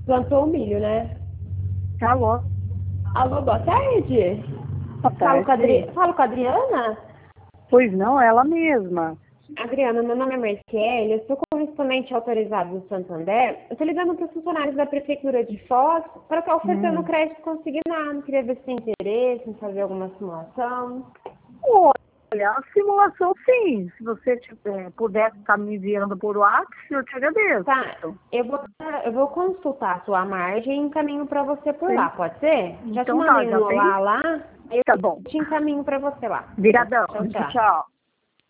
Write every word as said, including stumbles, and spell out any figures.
Plantou o milho, né? Alô? Alô, boa tarde. Boa Falo com a, tarde. Adri... Falo com a Adriana? Pois não, ela mesma. Adriana, meu nome é Marciele, eu sou correspondente autorizado do Santander. Eu estou ligando para os funcionários da Prefeitura de Foz para estar ofertando Hum. crédito consignado. Queria ver se tem interesse em fazer alguma simulação. Olha, a simulação sim. Se você tiver, puder estar me enviando por WhatsApp, eu te agradeço. Tá, eu vou, eu vou consultar a sua margem e encaminho para você por lá, Sim. pode ser? Já te Então tá, mandei já no tem? olá lá, eu Tá bom. te encaminho para você lá. Viradão. Tchau, tchau. Tchau.